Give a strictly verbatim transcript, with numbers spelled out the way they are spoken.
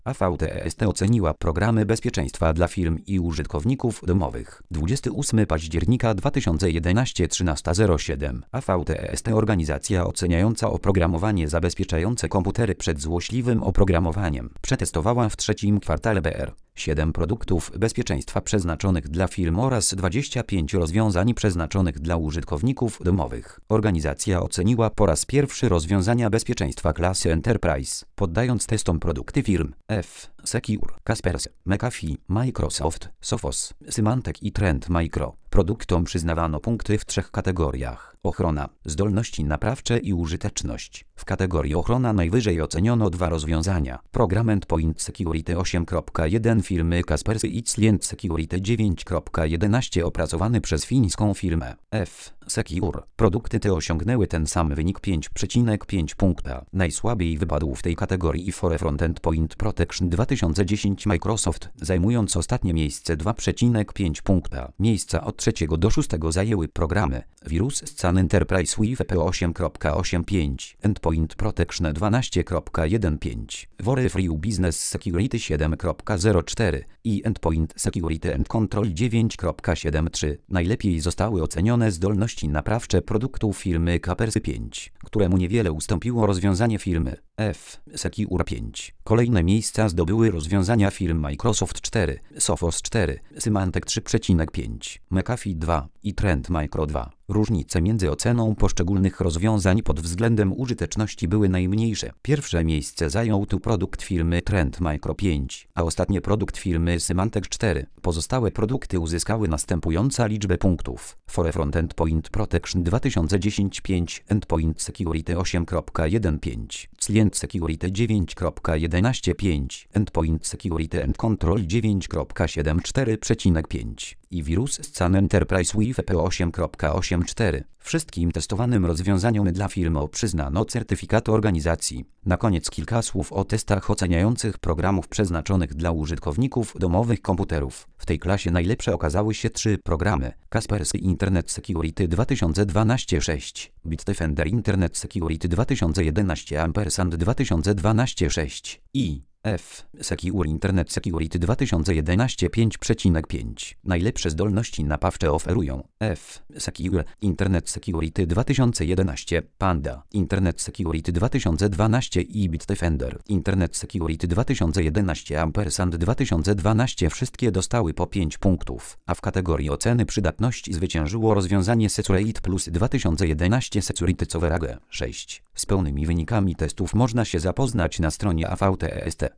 A V T E S T oceniła programy bezpieczeństwa dla firm i użytkowników domowych. dwudziestego ósmego października dwa tysiące jedenastego trzynaście zero siedem. A V T E S T organizacja oceniająca oprogramowanie zabezpieczające komputery przed złośliwym oprogramowaniem przetestowała w trzecim kwartale B R siedem produktów bezpieczeństwa przeznaczonych dla firm oraz dwadzieścia pięć rozwiązań przeznaczonych dla użytkowników domowych. Organizacja oceniła po raz pierwszy rozwiązania bezpieczeństwa klasy Enterprise, poddając testom produkty firm F-Secure, Kaspersky, McAfee, Microsoft, Sophos, Symantec i Trend Micro. Produktom przyznawano punkty w trzech kategoriach: ochrona, zdolności naprawcze i użyteczność. W kategorii ochrona najwyżej oceniono dwa rozwiązania: Program Endpoint Security osiem kropka jeden firmy Kaspersky i Client Security dziewięć kropka jedenaście opracowany przez fińską firmę F-Secure. Produkty te osiągnęły ten sam wynik pięć przecinek pięć punkta. Najsłabiej wypadł w tej kategorii Forefront Endpoint Protection dwa tysiące dziesięć Microsoft, zajmując ostatnie miejsce dwa przecinek pięć punkta. Miejsca od trzeciego do szóstego zajęły programy Wirus Scan Enterprise W P osiem kropka osiem pięć, Endpoint Protection dwanaście kropka piętnaście, Wore Free Business Security siedem kropka zero cztery i Endpoint Security and Control dziewięć kropka siedemdziesiąt trzy. Najlepiej zostały ocenione zdolności naprawcze produktów firmy Kaspersky pięć, któremu niewiele ustąpiło rozwiązanie firmy F-Secure pięć. Kolejne miejsca zdobyły rozwiązania firm Microsoft cztery, Sophos cztery, Symantec trzy przecinek pięć, McAfee dwa i Trend Micro dwa. Różnice między oceną poszczególnych rozwiązań pod względem użyteczności były najmniejsze. Pierwsze miejsce zajął tu produkt firmy Trend Micro pięć, a ostatnie produkt firmy Symantec cztery. Pozostałe produkty uzyskały następującą liczbę punktów: Forefront Endpoint Protection dwa tysiące dziesięć pięć, Endpoint Security osiem kropka jeden pięć, Client Security dziewięć kropka jedenaście pięć, Endpoint Security and Control dziewięć kropka siedemdziesiąt cztery przecinek pięć i Wirus Scan Enterprise W P osiem kropka osiem cztery. Wszystkim testowanym rozwiązaniom dla firm przyznano certyfikat organizacji. Na koniec kilka słów o testach oceniających programów przeznaczonych dla użytkowników domowych komputerów. W tej klasie najlepsze okazały się trzy programy: Kaspersky Internet Security dwa tysiące dwanaście sześć, Bitdefender Internet Security dwa tysiące jedenaście Ampersand dwa tysiące dwanaście sześć i F-Secure Internet Security dwa tysiące jedenaście pięć przecinek pięć. Najlepsze zdolności napawcze oferują F-Secure Internet Security dwa tysiące jedenaście, Panda Internet Security dwa tysiące dwanaście i Bitdefender Internet Security dwa tysiące jedenaście Ampersand dwa tysiące dwanaście. Wszystkie dostały po pięć punktów, a w kategorii oceny przydatności zwyciężyło rozwiązanie Security Plus dwa tysiące jedenaście Security Coverage sześć. Z pełnymi wynikami testów można się zapoznać na stronie A V T E S T.